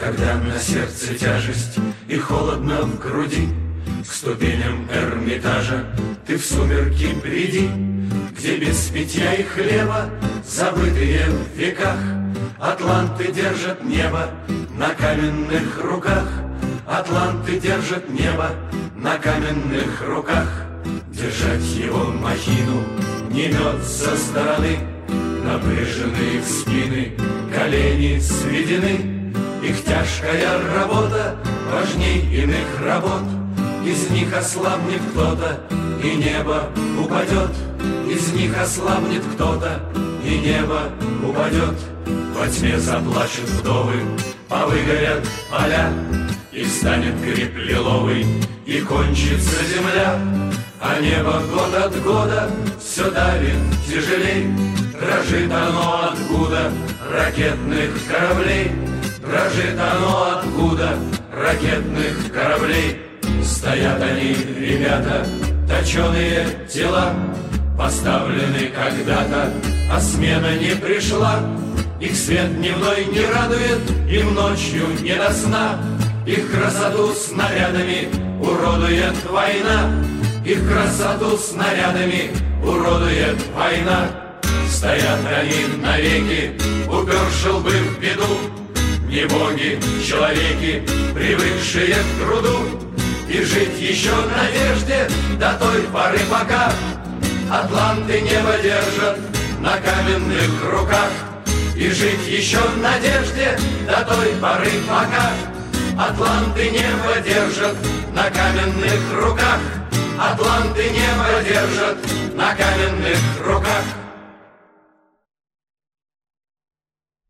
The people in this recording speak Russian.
Когда на сердце тяжесть и холодно в груди, к ступеням Эрмитажа ты в сумерки приди, где без питья и хлеба, забытые в веках, атланты держат небо на каменных руках. Атланты держат небо на каменных руках. Держать его махину не мед со стороны, напряженные в спины, колени сведены. Их тяжкая работа важней иных работ. Из них ослабнет кто-то, и небо упадет. Из них ослабнет кто-то, и небо упадет. Во тьме заплачут вдовы, повыгорят поля, и станет гриб лиловый, и кончится земля. А небо год от года все давит тяжелей. Дрожит оно откуда ракетных кораблей. Дрожит оно откуда ракетных кораблей. Стоят они, ребята, точеные тела, поставлены когда-то, а смена не пришла. Их свет дневной не радует, им ночью не до сна. Их красоту снарядами уродует война. Их красоту снарядами уродует война. Стоят они навеки, уперши лбы в беду. Не боги, человеки, привыкшие к труду. И жить еще в надежде до той поры, пока атланты небо держат на каменных руках. И жить еще в надежде до той поры, пока атланты небо держат на каменных руках. Атланты небо держат на каменных руках.